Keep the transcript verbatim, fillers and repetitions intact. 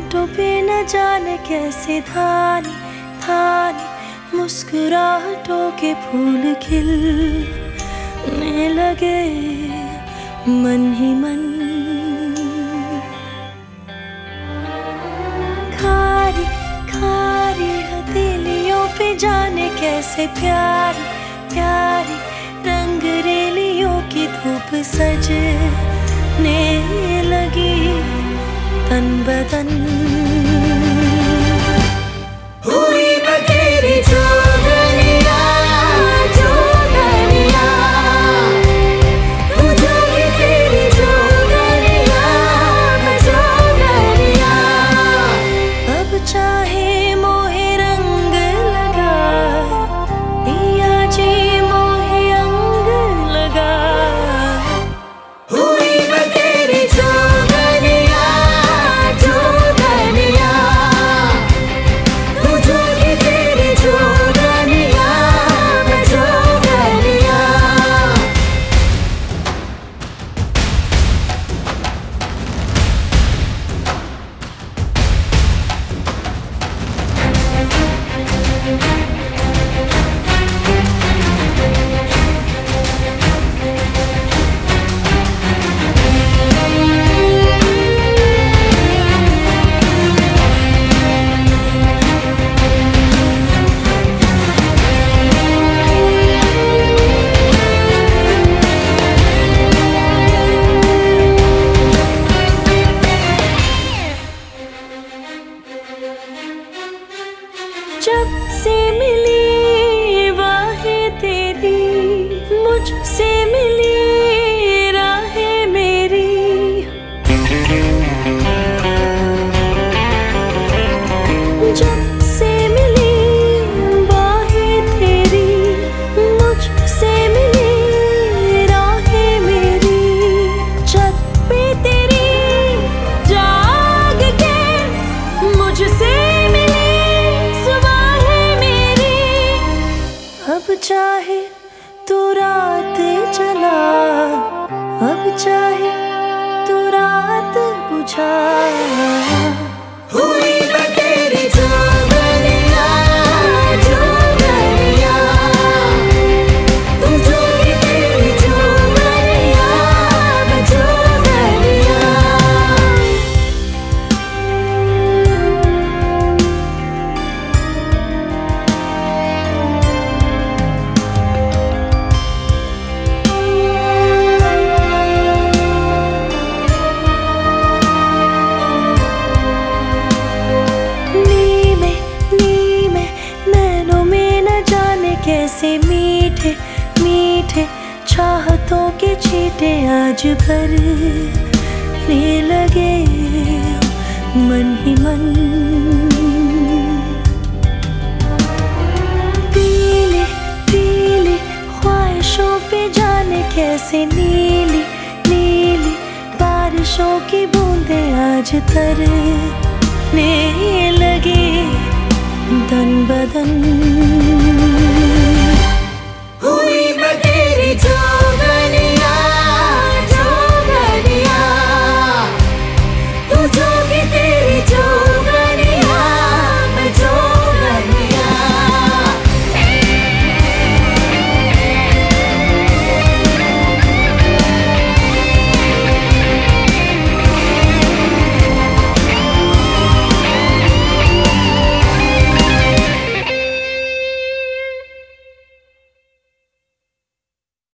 होठों पे न जाने कैसे धानी धानी मुस्कुराहटों के फूल खिलने लगे मन ही मन। खारी खारी हथेलियों पे जाने कैसे प्यारी प्यारी रंग रेलियों की धूप सजने लगी तन बदन। हुई मैं तेरी जोगनिया जोगनिया, तू जोगी तेरी जोगनिया मैं जोगनिया। अब चाहे मोहे रंग लगा पिया जी मोहे अंग लगा। हुई मैं तेरी जोगनिया जोगनिया, तू जोगी तेरी जोगनिया मैं जोगनिया। जब से मिली बाहें तेरी मुझसे मिली राहें मेरी। जब से मिली बाहें तेरी मुझसे मिली राहें मेरी। छत पे तेरी जाग के मुझसे अब चाहे तू रात जला अब चाहे तू रात बुझा। हुई मैं तेरी जोगनिया जोगनिया, तू जोगी तेरी जोगनिया मैं जोगनिया। कैसे मीठे मीठे चाहतों के छींटे आज भरने लगे मन ही मन। पीली पीली ख्वाहिशों पे जाने कैसे नीली नीली बारिशों की बूंदें आज तरने लगे तन बदन। हुई मैं तेरी